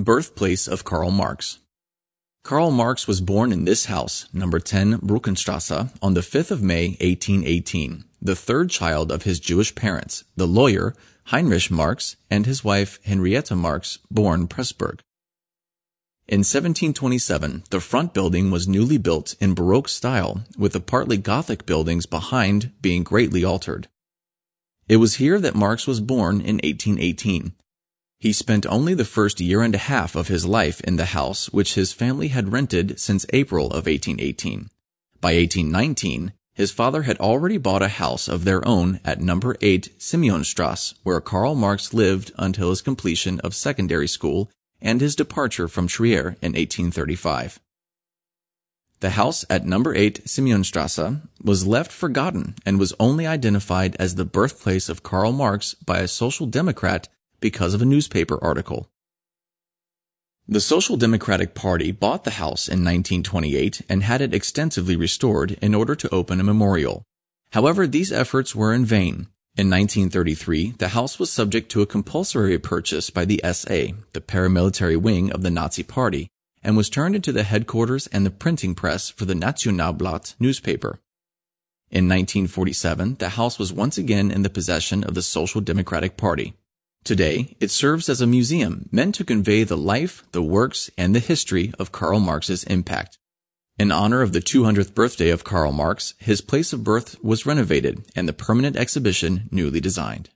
Birthplace of Karl Marx. Karl Marx was born in this house, number 10 Bruckenstrasse, on the 5th of May, 1818, the third child of his Jewish parents, the lawyer Heinrich Marx and his wife Henrietta Marx, born Pressburg. In 1727, the front building was newly built in Baroque style, with the partly Gothic buildings behind being greatly altered. It was here that Marx was born in 1818. He spent only the first year and a half of his life in the house which his family had rented since April of 1818. By 1819, his father had already bought a house of their own at number 8 Simeonstrasse, where Karl Marx lived until his completion of secondary school and his departure from Trier in 1835. The house at number 8 Simeonstrasse was left forgotten and was only identified as the birthplace of Karl Marx by a Social Democrat because of a newspaper article. The Social Democratic Party bought the house in 1928 and had it extensively restored in order to open a memorial. However, these efforts were in vain. In 1933, the house was subject to a compulsory purchase by the SA, the paramilitary wing of the Nazi Party, and was turned into the headquarters and the printing press for the Nationalblatt newspaper. In 1947, the house was once again in the possession of the Social Democratic Party. Today, it serves as a museum meant to convey the life, the works, and the history of Karl Marx's impact. In honor of the 200th birthday of Karl Marx, his place of birth was renovated and the permanent exhibition newly designed.